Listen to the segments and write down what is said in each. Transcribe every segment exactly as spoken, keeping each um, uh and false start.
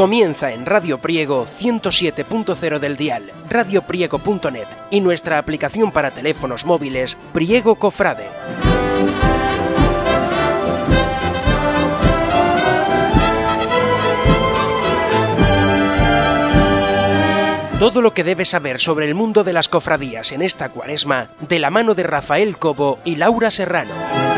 Comienza en Radio Priego ciento siete punto cero del dial, radio priego punto net y nuestra aplicación para teléfonos móviles Priego Cofrade. Todo lo que debes saber sobre el mundo de las cofradías en esta cuaresma, de la mano de Rafael Cobo y Laura Serrano.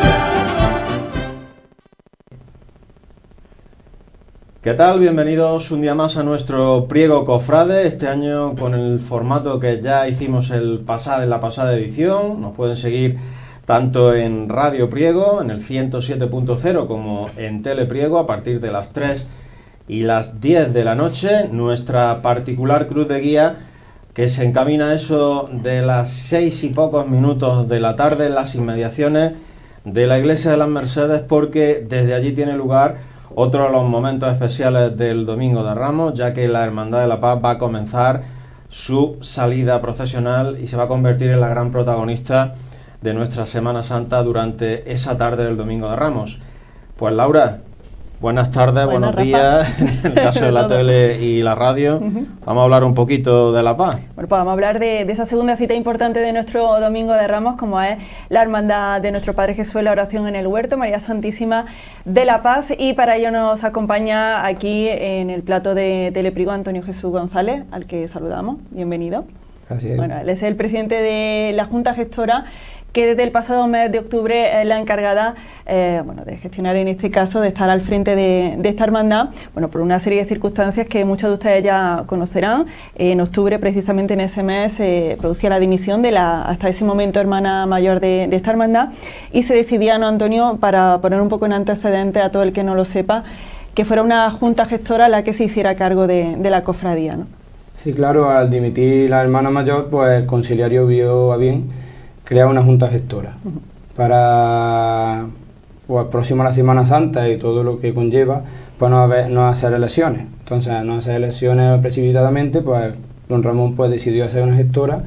¿Qué tal? Bienvenidos un día más a nuestro Priego Cofrade, este año con el formato que ya hicimos el pasado, en la pasada edición. Nos pueden seguir tanto en Radio Priego, en el ciento siete punto cero, como en Telepriego a partir de las tres y las diez de la noche, nuestra particular cruz de guía que se encamina a eso de las seis y pocos minutos de la tarde en las inmediaciones de la Iglesia de las Mercedes, porque desde allí tiene lugar otro de los momentos especiales del Domingo de Ramos, ya que la Hermandad de la Paz va a comenzar su salida procesional y se va a convertir en la gran protagonista de nuestra Semana Santa durante esa tarde del Domingo de Ramos. Pues Laura, buenas tardes, Buenas, buenos Rafa. días, en el caso de la tele y la radio. Uh-huh. Vamos a hablar un poquito de la Paz. Bueno, pues vamos a hablar de, de esa segunda cita importante de nuestro Domingo de Ramos, como es la Hermandad de nuestro Padre Jesús, la oración en el huerto, María Santísima de la Paz, y para ello nos acompaña aquí en el plato de Telepriego Antonio Jesús González, al que saludamos. Bienvenido. Así es. Bueno, él es el presidente de la Junta Gestora, que desde el pasado mes de octubre es la encargada eh, bueno, de gestionar, en este caso, de estar al frente de, de esta hermandad, bueno, por una serie de circunstancias que muchos de ustedes ya conocerán. En octubre, precisamente en ese mes, se eh, producía la dimisión de la, hasta ese momento, hermana mayor de, de esta hermandad, y se decidía, ¿no, Antonio?, para poner un poco en antecedente a todo el que no lo sepa, que fuera una junta gestora la que se hiciera cargo de, de la cofradía, ¿no? Sí, claro, al dimitir la hermana mayor, pues el conciliario vio a bien crear una junta gestora uh-huh. para, pues, próximo a la Semana Santa y todo lo que conlleva, pues no, haber, no hacer elecciones. Entonces, no hacer elecciones precipitadamente, pues don Ramón pues decidió hacer una gestora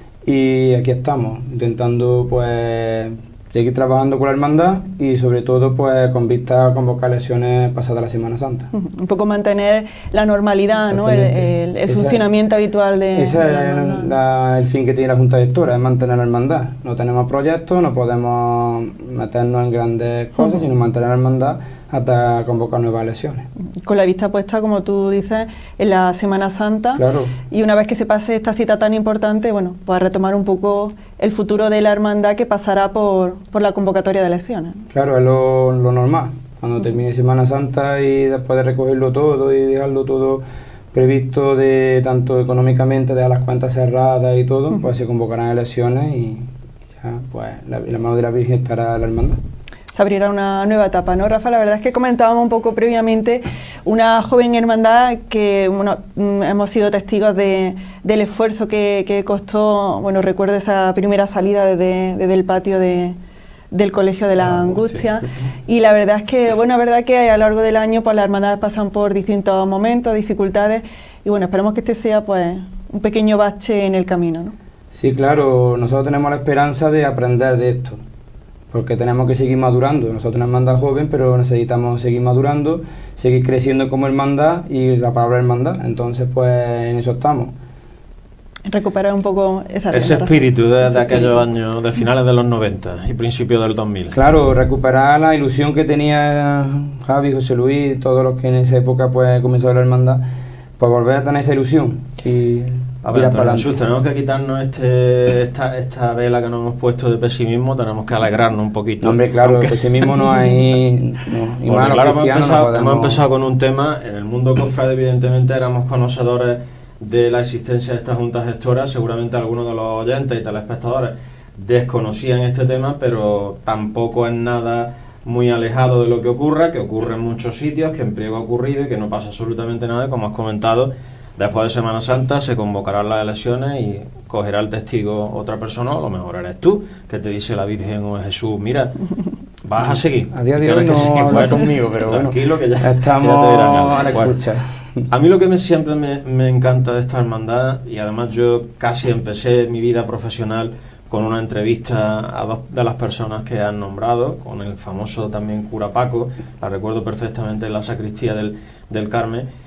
y aquí estamos, intentando pues seguir trabajando con la hermandad y sobre todo pues con vista a convocar elecciones pasadas la Semana Santa. Uh-huh. Un poco mantener la normalidad, ¿no? el, el, el funcionamiento es, habitual de, ese de la es el, la, el fin que tiene la Junta Gestora, es mantener la hermandad. No tenemos proyectos, no podemos meternos en grandes cosas, uh-huh. sino mantener la hermandad hasta convocar nuevas elecciones. Con la vista puesta, como tú dices, en la Semana Santa. Claro. Y una vez que se pase esta cita tan importante, bueno, pues a retomar un poco el futuro de la hermandad, que pasará por, por la convocatoria de elecciones. Claro, es lo, lo normal. Cuando termine Semana Santa y después de recogerlo todo y dejarlo todo previsto, de tanto económicamente, dejar las cuentas cerradas y todo, uh-huh. pues se convocarán elecciones y ya pues la, la mano de la Virgen estará la hermandad. Se abrirá una nueva etapa, ¿no, Rafa? La verdad es que comentábamos un poco previamente una joven hermandad que, bueno, hemos sido testigos de, del esfuerzo que, que costó. Bueno, recuerdo esa primera salida desde, desde el patio de, del Colegio de la ah, Angustia, sí, sí, sí. Y la verdad es que, bueno, la verdad que a lo largo del año pues las hermandades pasan por distintos momentos, dificultades, y bueno, esperemos que este sea pues un pequeño bache en el camino, ¿no? Sí, claro, nosotros tenemos la esperanza de aprender de esto, porque tenemos que seguir madurando. Nosotros una hermandad joven, pero necesitamos seguir madurando, seguir creciendo como hermandad, y la palabra hermandad, entonces pues en eso estamos. Recuperar un poco esa ese espíritu de, de aquellos años, de finales de los noventa y principios del dos mil. Claro, recuperar la ilusión que tenía Javi, José Luis, todos los que en esa época pues comenzaron la hermandad, pues volver a tener esa ilusión y a ver, Antonio Jesús, tenemos que quitarnos este, esta, esta vela que nos hemos puesto de pesimismo, tenemos que alegrarnos un poquito. No, hombre, claro, aunque... pesimismo no hay. No, y bueno, claro, hemos empezado, no podemos... hemos empezado con un tema. En el mundo cofrade, evidentemente, éramos conocedores de la existencia de estas juntas gestoras. Seguramente algunos de los oyentes y telespectadores desconocían este tema, pero tampoco es nada muy alejado de lo que ocurre, que ocurre en muchos sitios, que en Priego ha ocurrido y que no pasa absolutamente nada. Y como has comentado, después de Semana Santa se convocarán las elecciones y cogerá el testigo otra persona, o a lo mejor eres tú, que te dice la Virgen o Jesús, mira, vas a seguir. A día de hoy no seguir, habla bueno, conmigo, pero tranquilo, bueno, que ya estamos ya te dirán algo. a la Bueno, escucha. a mí lo que me, siempre me, me encanta de esta hermandad, y además yo casi empecé mi vida profesional con una entrevista a dos de las personas que han nombrado, con el famoso también cura Paco, la recuerdo perfectamente en la sacristía del, del Carmen.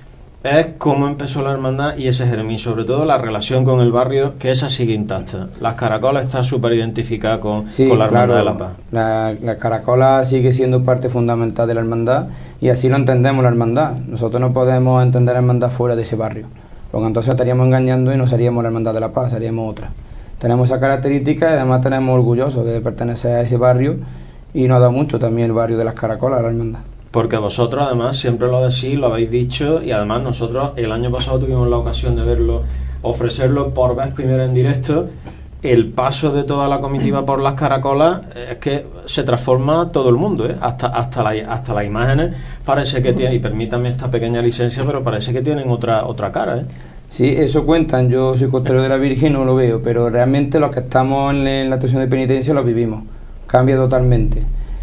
es cómo empezó la hermandad y ese Jeremín, sobre todo la relación con el barrio, que esa sigue intacta. Las Caracolas está súper identificada con, sí, con la Hermandad claro, de la Paz. La, la Caracola sigue siendo parte fundamental de la hermandad y así lo entendemos la hermandad. Nosotros no podemos entender la hermandad fuera de ese barrio, porque entonces estaríamos engañando y no seríamos la Hermandad de la Paz, seríamos otra. Tenemos esa característica y además tenemos orgullosos de pertenecer a ese barrio y nos da mucho también el barrio de las Caracolas a la hermandad. Porque vosotros además siempre lo decís, lo habéis dicho, y además nosotros el año pasado tuvimos la ocasión de verlo, ofrecerlo por vez primera en directo. El paso de toda la comitiva por las Caracolas es que se transforma todo el mundo, ¿eh? hasta, hasta, la, hasta las imágenes parece que tienen, y permítame esta pequeña licencia, pero parece que tienen otra, otra cara, ¿eh? Sí, eso cuentan, yo soy costalero de la Virgen y no lo veo, pero realmente los que estamos en, en la estación de penitencia lo vivimos, cambia totalmente.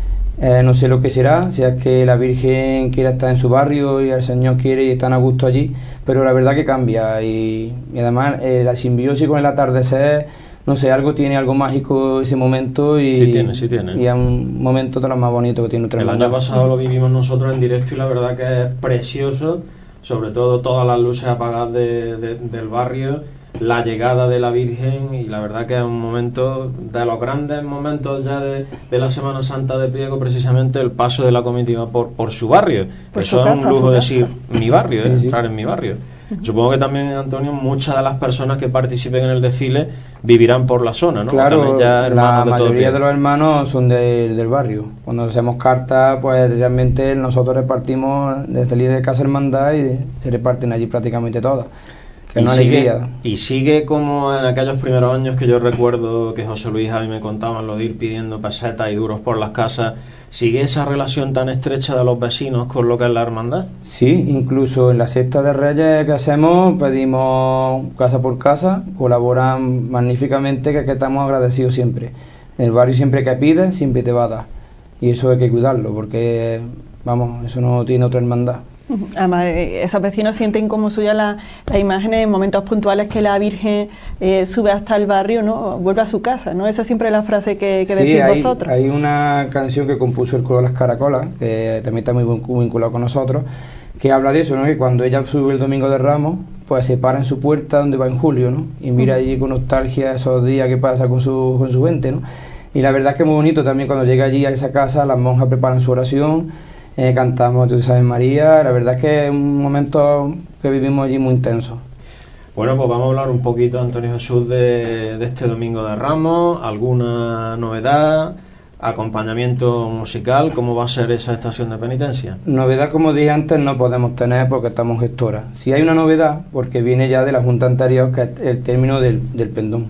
Eh, no sé lo que será, si es que la Virgen quiere estar en su barrio y el Señor quiere y están a gusto allí, pero la verdad que cambia y, y además eh, la simbiosis con el atardecer, no sé, algo tiene, algo mágico ese momento y, sí tiene, sí tiene. Y es un momento de los más bonitos que tiene otra El hermandad. año pasado lo vivimos nosotros en directo y la verdad que es precioso, sobre todo todas las luces apagadas de, de, del barrio, la llegada de la Virgen, y la verdad que es un momento de los grandes momentos ya de, de la Semana Santa de Priego, precisamente el paso de la comitiva por, por su barrio. Por Eso su es casa, un lujo su decir casa. mi barrio, Sí, eh, sí. entrar en mi barrio. Supongo que también, Antonio, muchas de las personas que participen en el desfile vivirán por la zona, ¿no? Claro, Ya la de mayoría todo de los hermanos son de, del barrio. Cuando hacemos cartas, pues realmente nosotros repartimos desde el líder de Casa Hermandad y se reparten allí prácticamente todas. Que y, es una sigue, alegría. y sigue como en aquellos primeros años que yo recuerdo que José Luis y Javi me contaban lo de ir pidiendo pesetas y duros por las casas. ¿Sigue esa relación tan estrecha de los vecinos con lo que es la hermandad? Sí, incluso en la cesta de Reyes que hacemos pedimos casa por casa, colaboran magníficamente, que, que estamos agradecidos siempre. En el barrio siempre que pides, siempre te va a dar. Y eso hay que cuidarlo, porque, vamos, eso no tiene otra hermandad. Además, eh, esos vecinos sienten como suya la, las imágenes en momentos puntuales que la Virgen eh, sube hasta el barrio, ¿no? Vuelve a su casa, ¿no? Esa es siempre la frase que, que sí, decís hay, vosotros. hay una canción que compuso el coro de las Caracolas, que también está muy vinculado con nosotros, que habla de eso, ¿no? Que cuando ella sube el Domingo de Ramos, pues se para en su puerta donde va en julio, ¿no? Y mira allí con nostalgia esos días que pasa con su, con su gente, ¿no? Y la verdad es que es muy bonito también cuando llega allí a esa casa, las monjas preparan su oración, Eh, cantamos Dios Ave María, la verdad es que es un momento que vivimos allí muy intenso. Bueno, pues vamos a hablar un poquito, Antonio Jesús, de, de este Domingo de Ramos, alguna novedad, acompañamiento musical, ¿cómo va a ser esa estación de penitencia? Novedad, como dije antes, no podemos tener porque estamos gestoras. Si hay una novedad, porque viene ya de la Junta anterior, que es el término del, del pendón.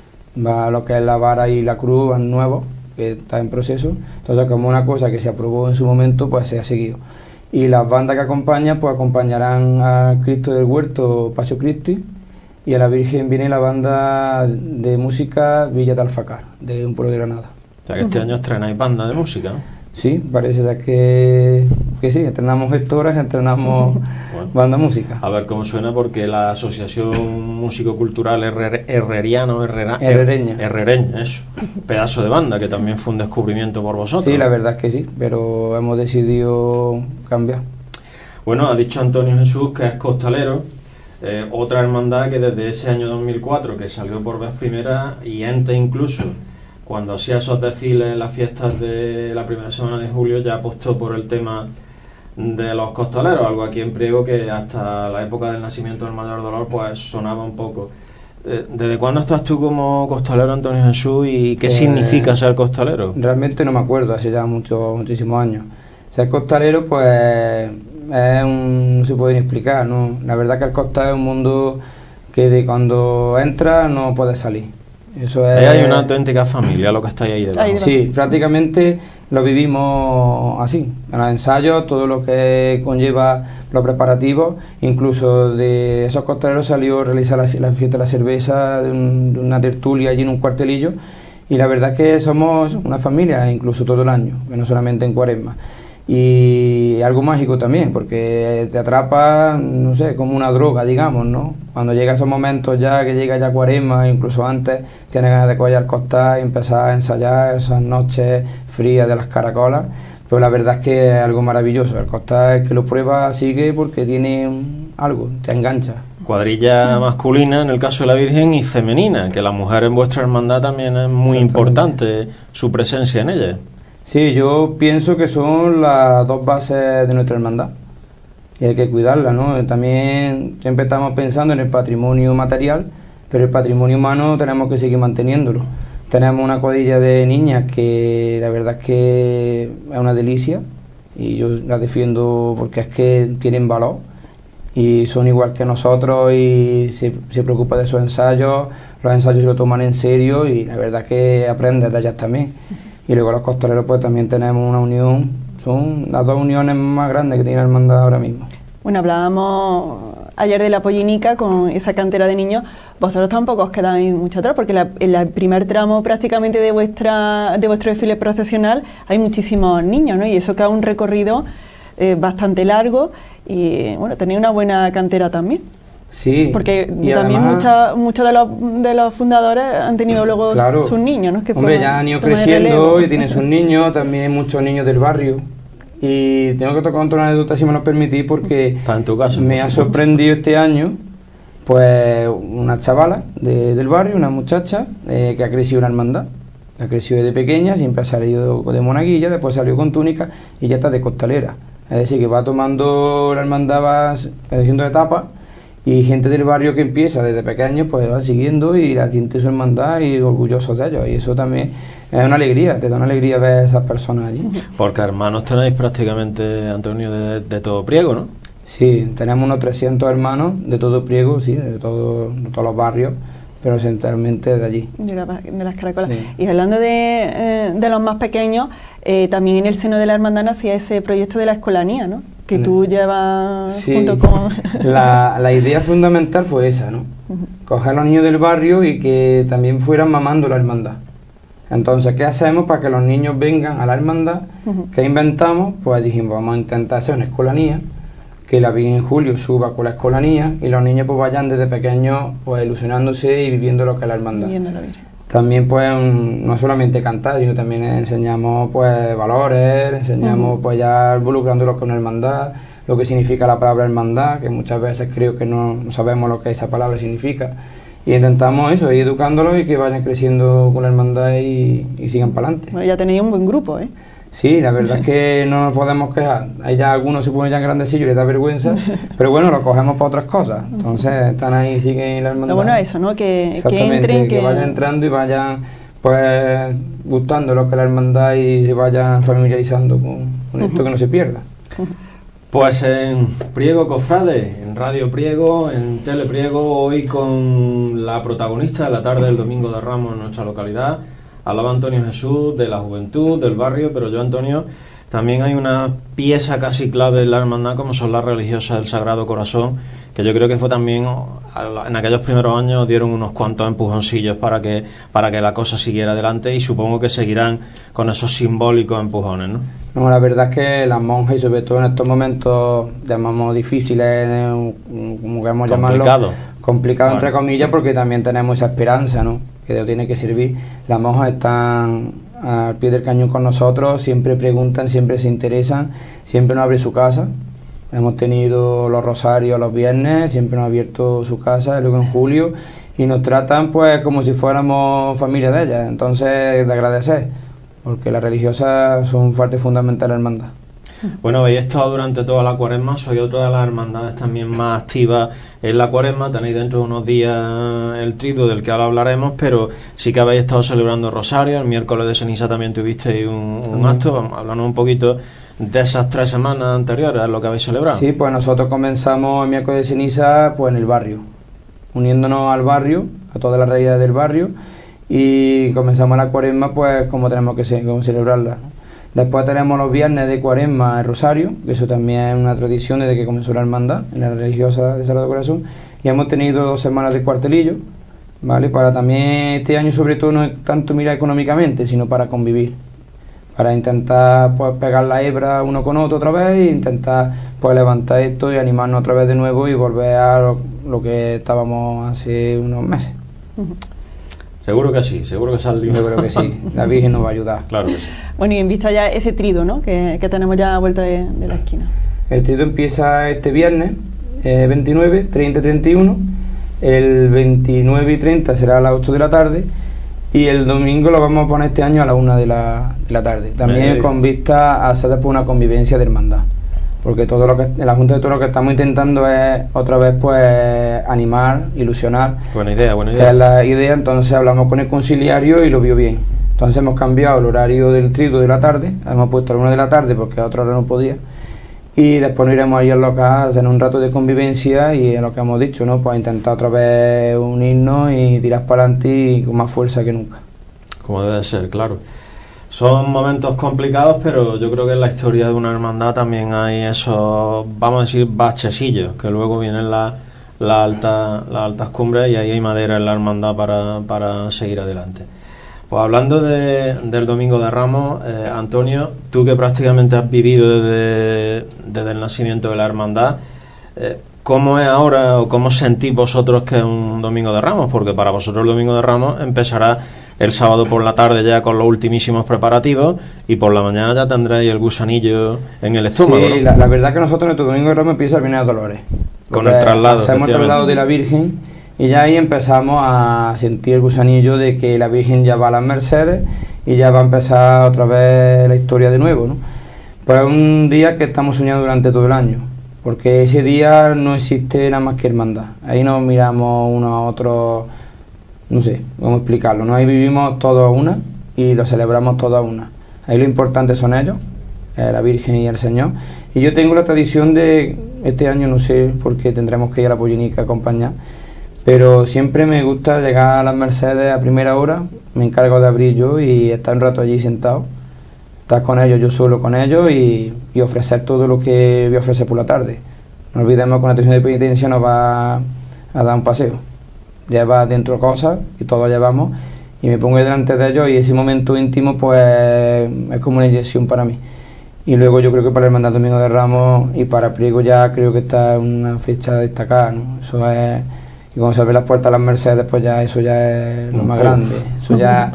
Va lo que es la vara y la cruz, van nuevos, que está en proceso. Entonces, como una cosa que se aprobó en su momento, pues se ha seguido. Y las bandas que acompañan, pues acompañarán a Cristo del Huerto, Pasio Cristi, y a la Virgen viene la banda de música Villa de Alfacar, de un pueblo de Granada. O sea que este año estrenáis banda de música, ¿no? Sí, parece ser que, que sí, entrenamos gestoras, entrenamos Bueno, banda música. a ver cómo suena, porque la Asociación Músico Cultural Herrer, Herreriano, Herrera, Herrereña. Herrereña, eso. Pedazo de banda, que también fue un descubrimiento por vosotros. Sí, la verdad es que sí, pero hemos decidido cambiar. Bueno, ha dicho Antonio Jesús que es costalero, eh, otra hermandad que desde ese año dos mil cuatro, que salió por vez primera, y antes incluso, cuando hacía esos desfiles en las fiestas de la primera semana de julio, ya apostó por el tema de los costaleros, algo aquí en Priego que hasta la época del nacimiento del Mayor Dolor pues sonaba un poco. Eh, ¿Desde cuándo estás tú como costalero, Antonio Jesús, y qué Eh, significa ser costalero? Realmente no me acuerdo, hace ya muchos, muchísimos años. Ser costalero, pues, es un, no se puede ni explicar, ¿no? La verdad que el costal es un mundo que de cuando entras no puedes salir. Eso es... Ahí hay una auténtica familia, lo que estáis ahí debajo. Ahí Sí, prácticamente lo vivimos así, en los ensayos, todo lo que conlleva los preparativos, incluso de esos costaleros salió realizar la, la fiesta de la cerveza, de, un, de una tertulia allí en un cuartelillo, y la verdad es que somos una familia, incluso todo el año, que no solamente en Cuaresma. Y algo mágico también, porque te atrapa, no sé, como una droga, digamos, ¿no? Cuando llega esos momentos ya, que llega ya Cuaresma, incluso antes, tienes ganas de coger el costal y empezar a ensayar esas noches frías de las Caracolas, pero la verdad es que es algo maravilloso. El costal, el que lo prueba sigue porque tiene un, algo, te engancha. Cuadrilla masculina en el caso de la Virgen y femenina, que la mujer en vuestra hermandad también es muy importante su presencia en ella. Sí, yo pienso que son las dos bases de nuestra hermandad y hay que cuidarla, ¿no? También siempre estamos pensando en el patrimonio material, pero el patrimonio humano tenemos que seguir manteniéndolo. Tenemos una cuadrilla de niñas que la verdad es que es una delicia y yo las defiendo porque es que tienen valor y son igual que nosotros y se, se preocupan de sus ensayos, los ensayos se lo toman en serio y la verdad es que aprendes de ellas también. Y luego los costaleros pues también tenemos una unión, son las dos uniones más grandes que tiene la hermandad ahora mismo. Bueno, hablábamos ayer de la Pollinica con esa cantera de niños. Vosotros tampoco os quedáis mucho atrás porque la, en el primer tramo prácticamente de vuestra de vuestro desfile procesional hay muchísimos niños, ¿no? Y eso que es un recorrido eh, bastante largo y bueno, tenéis una buena cantera también. Sí. Porque y también muchos mucha de, los, de los fundadores han tenido luego claro, sus niños, ¿no? Que hombre, ya han ido creciendo y tienen sus niños, también hay muchos niños del barrio. Y tengo que tocar otra anécdota, si me lo permitís, porque Está en tu caso, me ha sorprendido este año, pues una chavala de, del barrio, una muchacha eh, que ha crecido en la hermandad, ha crecido desde pequeña, siempre ha salido de monaguilla, después salió con túnica y ya está de costalera. Es decir, que va tomando la hermandad, va haciendo etapas y gente del barrio que empieza desde pequeño pues va siguiendo y la siente su hermandad y orgullosos de ellos, y eso también es una alegría, te da una alegría ver a esas personas allí. Porque hermanos tenéis prácticamente, Antonio, de, de todo Priego, ¿no? Sí, tenemos unos trescientos hermanos de todo Priego, sí, de, todo, de todos los barrios, pero esencialmente de allí. De, la, de las caracolas. Sí. Y hablando de, eh, de los más pequeños, eh, también en el seno de la hermandad nacía ese proyecto de la escolanía, ¿no? Que tú llevas sí. junto con... la, la idea fundamental fue esa, ¿no? Uh-huh. Coger a los niños del barrio y que también fueran mamando la hermandad. Entonces, ¿qué hacemos para que los niños vengan a la hermandad? Uh-huh. ¿Qué inventamos? Pues dijimos, vamos a intentar hacer una escolanía, que la Virgen en julio suba con la escolanía y los niños pues vayan desde pequeños pues ilusionándose y viviendo lo que es la hermandad. Viviendo la Virgen. También pues un, no solamente cantar, sino también enseñamos pues valores, enseñamos uh-huh. pues ya involucrando lo que es una hermandad, lo que significa la palabra hermandad, que muchas veces creo que no, no sabemos lo que esa palabra significa. Y intentamos eso, ir educándolos y que vayan creciendo con la hermandad y, y sigan para adelante. Bueno, ya tenéis un buen grupo, ¿eh? Sí, la verdad es que no nos podemos quejar. Hay ya algunos se ponen ya grandecillos y les da vergüenza, pero bueno, lo cogemos para otras cosas. Entonces están ahí, siguen la hermandad. Lo bueno es eso, ¿no? Que, Exactamente, que entren, que, que vayan entrando y vayan pues gustando lo que es la hermandad y se vayan familiarizando con, con uh-huh. esto, que no se pierda. Uh-huh. Pues en Priego Cofrade, en Radio Priego, en Tele Priego, hoy con la protagonista de la tarde del Domingo de Ramos en nuestra localidad, hablaba Antonio Jesús de la juventud, del barrio, pero yo, Antonio, también hay una pieza casi clave en la hermandad como son las religiosas del Sagrado Corazón, que yo creo que fue también, en aquellos primeros años dieron unos cuantos empujoncillos para que, para que la cosa siguiera adelante y supongo que seguirán con esos simbólicos empujones, ¿no? No, la verdad es que las monjas, y sobre todo en estos momentos, llamamos difíciles, como queremos llamarlo, complicado, complicado bueno. entre comillas, porque también tenemos esa esperanza, ¿no? Que Dios tiene que servir. Las monjas están al pie del cañón con nosotros, siempre preguntan, siempre se interesan, siempre nos abre su casa. Hemos tenido los rosarios los viernes, siempre nos ha abierto su casa, luego en julio, y nos tratan pues como si fuéramos familia de ellas. Entonces, de agradecer, porque las religiosas son parte fundamental de la hermandad. Bueno, habéis estado durante toda la cuaresma, soy otra de las hermandades también más activas en la cuaresma, tenéis dentro de unos días el triduo del que ahora hablaremos, pero sí que habéis estado celebrando Rosario, el miércoles de ceniza también tuvisteis un, un uh-huh. acto, vamos, hablando un poquito de esas tres semanas anteriores a lo que habéis celebrado. Sí, pues nosotros comenzamos el miércoles de ceniza pues en el barrio, uniéndonos al barrio, a todas las realidades del barrio, y comenzamos la cuaresma pues como tenemos que ce- como celebrarla. Después tenemos los viernes de cuaresma el rosario, que eso también es una tradición desde que comenzó la hermandad, en la religiosa de Sagrado Corazón, y hemos tenido dos semanas de cuartelillo, ¿vale? Para también este año sobre todo no es tanto mirar económicamente, sino para convivir, para intentar pues pegar la hebra uno con otro otra vez e intentar pues levantar esto y animarnos otra vez de nuevo y volver a lo, lo que estábamos hace unos meses. Uh-huh. Seguro que sí, seguro que saldrá. Yo creo que sí, la Virgen nos va a ayudar. Claro que sí. Bueno, y en vista ya ese trido, ¿no? Que, que tenemos ya a vuelta de, de la esquina. El trido empieza este viernes eh, veintinueve, treinta y treinta y uno. El veintinueve y treinta será a las ocho de la tarde. Y el domingo lo vamos a poner este año a la una de la, de la tarde. También con vista a hacer después una convivencia de hermandad. Porque todo lo que en la Junta de Toros lo que estamos intentando es otra vez pues animar, ilusionar. Buena idea, buena idea. Que es la idea, entonces hablamos con el conciliario y lo vio bien. Entonces hemos cambiado el horario del trito de la tarde, hemos puesto a la una de la tarde porque a otra hora no podía. Y después nos iremos ahí al local a hacer un rato de convivencia y es lo que hemos dicho, ¿no? Pues intentar otra vez unirnos y tirar para adelante y con más fuerza que nunca. Como debe ser, claro. Son momentos complicados, pero yo creo que en la historia de una hermandad también hay esos, vamos a decir, bachesillos, que luego vienen las la alta, las altas cumbres y ahí hay madera en la hermandad para, para seguir adelante. Pues hablando de, del Domingo de Ramos, eh, Antonio, tú que prácticamente has vivido desde, desde el nacimiento de la hermandad, eh, ¿cómo es ahora o cómo sentís vosotros que es un Domingo de Ramos? Porque para vosotros el Domingo de Ramos empezará el sábado por la tarde ya con los ultimísimos preparativos y por la mañana ya tendréis el gusanillo en el estómago. Sí, ¿no? la, la verdad que nosotros nuestro Domingo de Ramos empieza el Viernes de Dolores. Con el traslado. Hacemos el traslado de la Virgen y ya ahí empezamos a sentir el gusanillo de que la Virgen ya va a las Mercedes y ya va a empezar otra vez la historia de nuevo, ¿no? Pues es un día que estamos soñando durante todo el año, porque ese día no existe nada más que hermandad. Ahí nos miramos unos a otros, no sé cómo explicarlo, ¿no? Ahí vivimos todos a una y lo celebramos todos a una. Ahí lo importante son ellos, eh, la Virgen y el Señor. Y yo tengo la tradición de, este año no sé, porque tendremos que ir a la Pollinica a acompañar, pero siempre me gusta llegar a las Mercedes a primera hora, me encargo de abrir yo y estar un rato allí sentado, estar con ellos, yo solo con ellos y, y ofrecer todo lo que voy a ofrecer por la tarde. No olvidemos que con la atención de penitencia nos va a dar un paseo. Lleva dentro cosas y todos llevamos y me pongo delante de ellos y ese momento íntimo pues es como una inyección para mí. Y luego yo creo que para el Hermandad Domingo de Ramos y para Priego ya creo que está una fecha destacada, ¿no? Eso es, y cuando se abren las puertas a las Mercedes pues ya eso ya es lo más grande, eso ya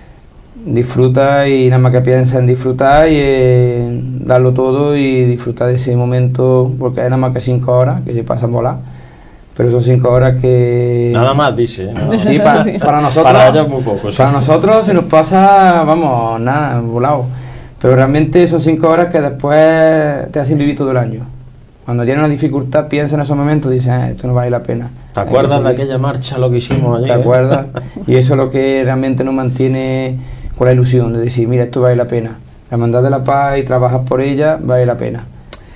disfruta y nada más que piensa en disfrutar y en darlo todo y disfrutar de ese momento porque hay nada más que cinco horas que se pasan volar. Pero son cinco horas que... Nada más, dice. Nada más. Sí, para, para nosotros... Para ellos muy poco. Sí. Para nosotros se nos pasa, vamos, nada, volado. Pero realmente son cinco horas que después te hacen vivir todo el año. Cuando tienes una dificultad, piensas en esos momentos y dices, eh, esto no vale la pena. ¿Te acuerdas de aquella marcha, lo que hicimos allí? ¿Te acuerdas? Y eso es lo que realmente nos mantiene con la ilusión, de decir, mira, esto vale la pena. La Hermandad de la Paz y trabajar por ella vale la pena.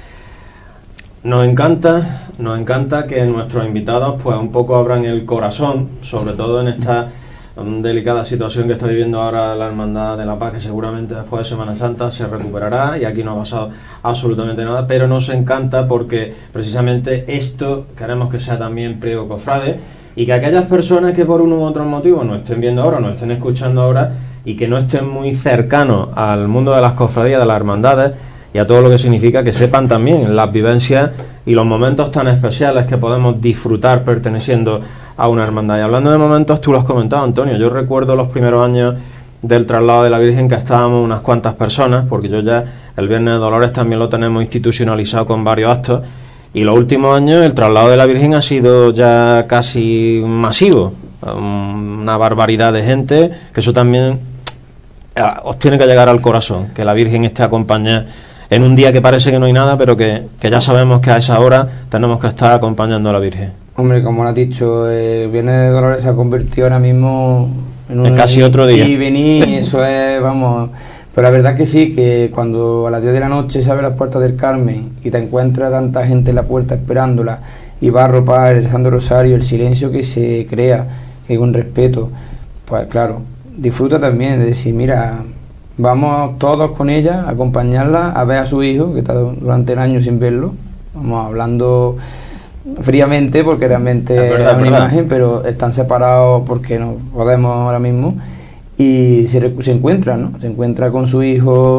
Nos encanta, nos encanta que nuestros invitados pues un poco abran el corazón, sobre todo en esta um, delicada situación que está viviendo ahora la Hermandad de la Paz, que seguramente después de Semana Santa se recuperará y aquí no ha pasado absolutamente nada, pero nos encanta porque precisamente esto queremos que sea también Priego Cofrade y que aquellas personas que por uno u otro motivo no estén viendo ahora, no estén escuchando ahora y que no estén muy cercanos al mundo de las cofradías, de las hermandades, y a todo lo que significa que sepan también las vivencias y los momentos tan especiales que podemos disfrutar perteneciendo a una hermandad. Y hablando de momentos, tú lo has comentado, Antonio, yo recuerdo los primeros años del traslado de la Virgen que estábamos unas cuantas personas, porque yo ya el Viernes de Dolores también lo tenemos institucionalizado con varios actos, y los últimos años el traslado de la Virgen ha sido ya casi masivo, una barbaridad de gente, que eso también os tiene que llegar al corazón, que la Virgen esté acompañada en un día que parece que no hay nada, pero que, que ya sabemos que a esa hora tenemos que estar acompañando a la Virgen. Hombre, como lo has dicho, el Viernes de Dolores se ha convertido ahora mismo en un... En casi otro día. Y venir, eso es, vamos... Pero la verdad que sí, que cuando a las diez de la noche se abren las puertas del Carmen y te encuentras tanta gente en la puerta esperándola y va a arropar el Santo Rosario, el silencio que se crea, que con respeto, pues claro, disfruta también de decir, mira... Vamos todos con ella a acompañarla a ver a su hijo, que está durante el año sin verlo. Vamos hablando fríamente porque realmente es, verdad, es una verdad. imagen, pero están separados porque no podemos ahora mismo. Y se, se encuentra, ¿no? Se encuentra con su hijo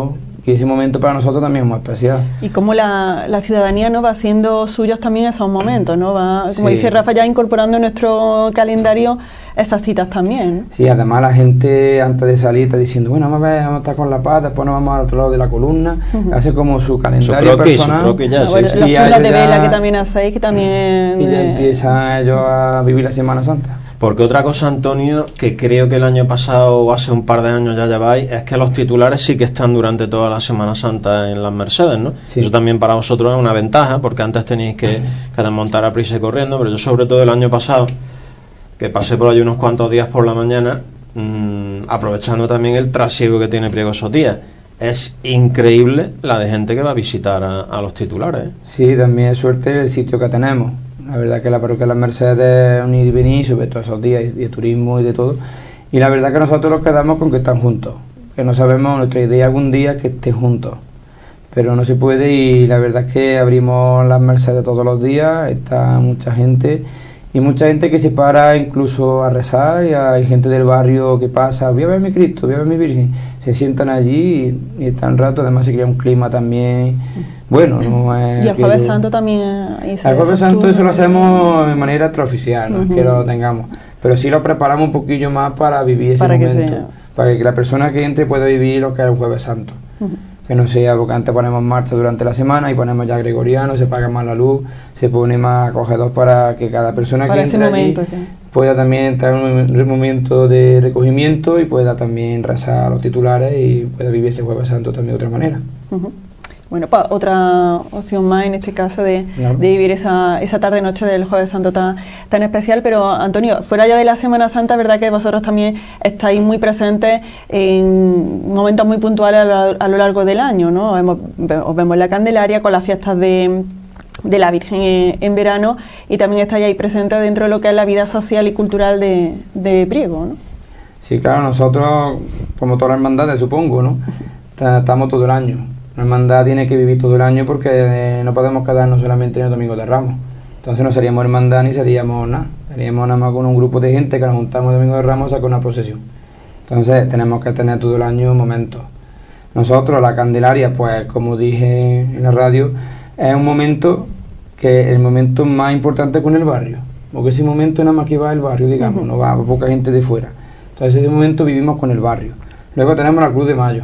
y ese momento para nosotros también es muy especial. Y cómo la, la ciudadanía, ¿no?, va haciendo suyos también esos momentos, ¿no? Va, como Sí. dice Rafa, ya incorporando en nuestro calendario esas citas también. Sí, además la gente antes de salir está diciendo, bueno, vamos a ver, vamos a estar con la paz, después nos vamos al otro lado de la columna, Uh-huh. hace como su Su calendario croquis, su personal. croquis ya, Ah, sí, bueno, sí. los Y turnos ellos de ya- vela que también hacéis, que también... Y ya eh, empiezan ellos a vivir la Semana Santa. Porque otra cosa, Antonio, que creo que el año pasado o hace un par de años ya lleváis, es que los titulares sí que están durante toda la Semana Santa en las Mercedes, ¿no? Sí. Eso también para vosotros es una ventaja, porque antes tenéis que, que desmontar a prisa y corriendo, pero yo sobre todo el año pasado, que pasé por allí unos cuantos días por la mañana, mmm, aprovechando también el trasiego que tiene Priego esos días, es increíble la de gente que va a visitar a, a los titulares, ¿eh? Sí, también es suerte el sitio que tenemos. La verdad que la parroquia de las Mercedes es un ir y venir, sobre todo esos días y de turismo y de todo. Y la verdad que nosotros nos quedamos con que están juntos. Que no sabemos, nuestra idea algún día es que estén juntos. Pero no se puede y la verdad es que abrimos las Mercedes todos los días, está mucha gente. Y mucha gente que se para incluso a rezar, y hay gente del barrio que pasa, voy a ver mi Cristo, voy a ver mi Virgen. Se sientan allí y, y están rato, además se crea un clima también bueno. No es y el Jueves aquello- Santo también... ahí se el Jueves esos Santo turnos. eso lo hacemos de manera extraoficial, no es Ujú. que lo tengamos, pero sí lo preparamos un poquillo más para vivir ese Para que momento, sea. para que la persona que entre pueda vivir lo que es el Jueves Santo. Ujú. Que no sea, porque antes ponemos marcha durante la semana y ponemos ya gregoriano, se paga más la luz, se pone más acogedor para que cada persona Para que ese entre allí momento, sí. pueda también entrar en un momento de recogimiento y pueda también rezar los titulares y pueda vivir ese Jueves Santo también de otra manera. Ujú. Bueno, pues otra opción más en este caso de, Claro. de vivir esa, esa tarde-noche del Jueves Santo tan, tan especial. Pero, Antonio, fuera ya de la Semana Santa, verdad que vosotros también estáis muy presentes en momentos muy puntuales a lo, a lo largo del año, ¿no? Hemos- ve- os vemos en la Candelaria con las fiestas de, de la Virgen en, en verano, y también estáis ahí presentes dentro de lo que es la vida social y cultural de, de Priego, ¿no? Sí, claro, nosotros, como todas las hermandades, supongo, ¿no? Ta- Estamos todo el año. La hermandad tiene que vivir todo el año porque eh, no podemos quedarnos solamente en el Domingo de Ramos. Entonces no seríamos hermandad ni seríamos nada. Seríamos nada más con un grupo de gente que nos juntamos el Domingo de Ramos a sacar una procesión. Entonces tenemos que tener todo el año momentos. Nosotros, la Candelaria, pues como dije en la radio, es un momento que es el momento más importante con el barrio. Porque ese momento nada más que va el barrio, digamos, no va poca gente de fuera. Entonces ese momento vivimos con el barrio. Luego tenemos la Cruz de Mayo.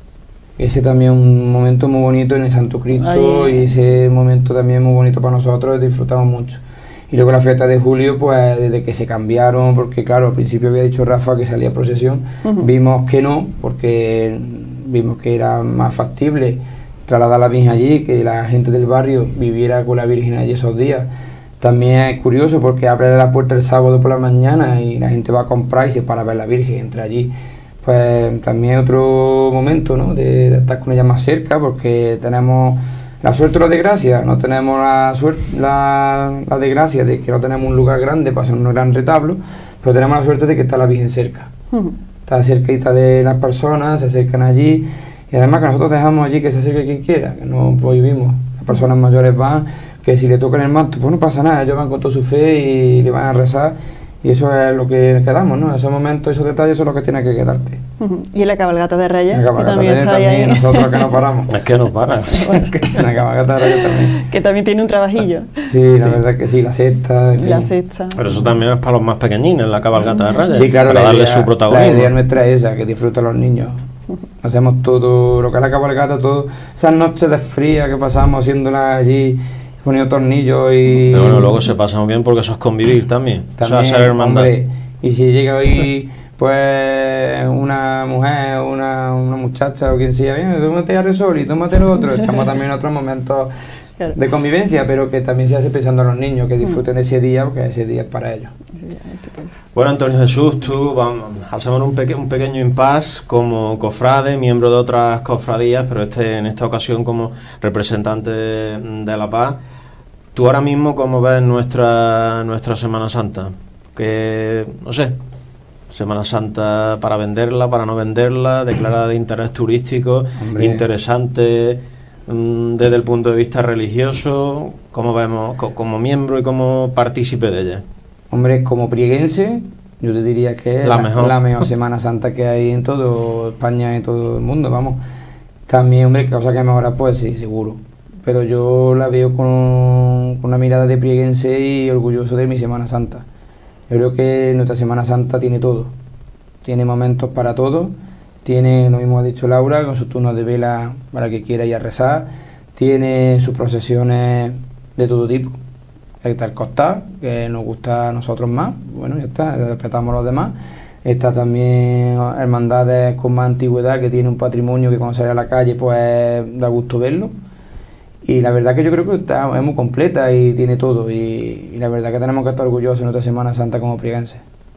Ese también es un momento muy bonito en el Santo Cristo. Ay. Y ese momento también muy bonito para nosotros, disfrutamos mucho. Y luego la fiesta de julio, pues desde que se cambiaron, porque claro, al principio había dicho Rafa que salía procesión, Ujú. vimos que no, porque vimos que era más factible trasladar a la Virgen allí, que la gente del barrio viviera con la Virgen allí esos días. También es curioso porque abre la puerta el sábado por la mañana y la gente va a comprar y se para a ver la Virgen, entra allí. Pues también otro momento, ¿no?, de, de estar con ella más cerca, porque tenemos la suerte o la desgracia, no tenemos la suerte, la, la desgracia de que no tenemos un lugar grande para hacer un gran retablo, pero tenemos la suerte de que está la Virgen cerca. Ujú. Está cerquita de las personas, se acercan allí, y además que nosotros dejamos allí que se acerque quien quiera, que no prohibimos. Las personas mayores van, que si le tocan el manto, pues no pasa nada, ellos van con toda su fe y le van a rezar, y eso es lo que quedamos, ¿no? Esos momentos, esos detalles son los que tienes que quedarte. Ujú. Y en la cabalgata de Reyes, La que cabalgata también de está también, ahí, nosotros que no paramos. Es que no para. La cabalgata de Reyes también. que también tiene un trabajillo. Sí, la verdad que sí, la sexta, en fin. La cesta. Pero eso también es para los más pequeñines, la cabalgata de Reyes. Sí, claro, para la darle idea, su la protagonismo. idea nuestra es esa, que disfruten los niños. Hacemos todo lo que es la cabalgata, todo. Esas noches de fría que pasamos haciéndola allí, poniendo tornillos y... Pero bueno, luego se pasa muy bien porque eso es convivir también. también, o sea, ser hermandad. hombre, y si llega hoy, pues, una mujer, una, una muchacha o quien sea, bien, tómate a Resol y tómate lo otro, echamos también otros momentos Claro. de convivencia, pero que también se hace pensando en los niños, que disfruten de ese día, porque ese día es para ellos. Bueno, Antonio Jesús, tú vamos, hacemos un, peque- un pequeño impasse como cofrade, miembro de otras cofradías, pero este en esta ocasión como representante de, de la paz. Tú ahora mismo, ¿cómo ves nuestra, nuestra Semana Santa? Que, no sé, Semana Santa para venderla, para no venderla, declarada de interés turístico, Hombre. interesante mm, desde el punto de vista religioso. ¿Cómo vemos co- como miembro y como partícipe de ella? Hombre, como prieguense, yo te diría que es La la, mejor. la mejor Semana Santa que hay en toda España y en todo el mundo, vamos. También, hombre, cosa que mejora, pues sí, seguro. Pero yo la veo con, con una mirada de prieguense y orgulloso de mi Semana Santa. Yo creo que nuestra Semana Santa tiene todo. Tiene momentos para todo. Tiene, lo mismo ha dicho Laura, con sus turnos de vela para que quiera ir a rezar. Tiene sus procesiones de todo tipo. Está el costal, que nos gusta a nosotros más. Bueno, ya está, respetamos a los demás. Está también hermandades con más antigüedad, que tiene un patrimonio que cuando sale a la calle pues da gusto verlo. Y la verdad que yo creo que está, es muy completa y tiene todo. Y, y la verdad que tenemos que estar orgullosos en nuestra Semana Santa como prieguenses.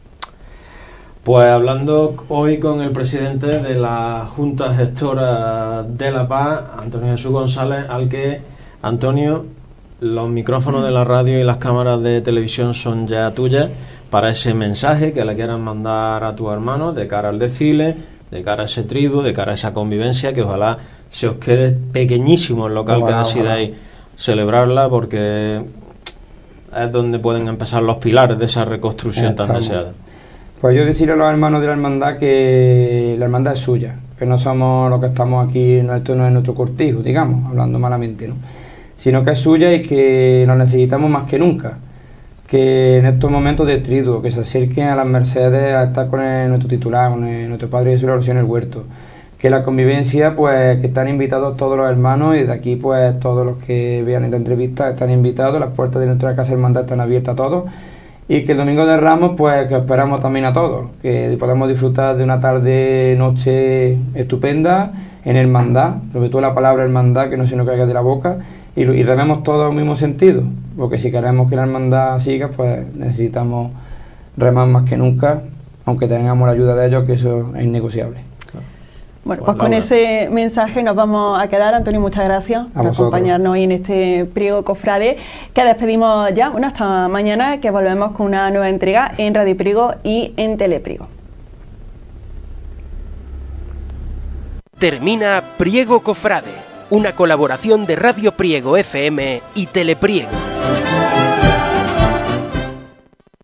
Pues hablando hoy con el presidente de la Junta Gestora de La Paz, Antonio Jesús González, al que, Antonio, los micrófonos de la radio y las cámaras de televisión son ya tuyas para ese mensaje que le quieran mandar a tus hermanos de cara al desfile, de cara a ese triduo, de cara a esa convivencia, que ojalá se os quede pequeñísimo el local ojalá, que decidáis celebrarla, porque es donde pueden empezar los pilares de esa reconstrucción tan deseada. Pues yo decirle a los hermanos de la hermandad que la hermandad es suya, que no somos los que estamos aquí, esto no es nuestro cortijo, digamos, hablando malamente, ¿no? Sino que es suya y que nos necesitamos más que nunca. Que en estos momentos de triduo, que se acerquen a las Mercedes a estar con el, nuestro titular, con el, nuestro Padre Jesús de la Oración en el Huerto. Que la convivencia, pues, que están invitados todos los hermanos y de aquí, pues, todos los que vean esta entrevista están invitados, las puertas de nuestra casa hermandad están abiertas a todos. Y que el Domingo de Ramos, pues, que esperamos también a todos, que podamos disfrutar de una tarde, noche estupenda en hermandad, sobre todo la palabra hermandad, que no se nos caiga de la boca, y, y rememos todos al mismo sentido, porque si queremos que la hermandad siga, pues necesitamos remar más que nunca, aunque tengamos la ayuda de ellos, que eso es innegociable. Bueno, pues con ese mensaje nos vamos a quedar. Antonio, muchas gracias por acompañarnos hoy en este Priego Cofrade, que despedimos ya. Bueno, hasta mañana, que volvemos con una nueva entrega en Radio Priego y en Telepriego. Termina Priego Cofrade, una colaboración de Radio Priego F M y Telepriego.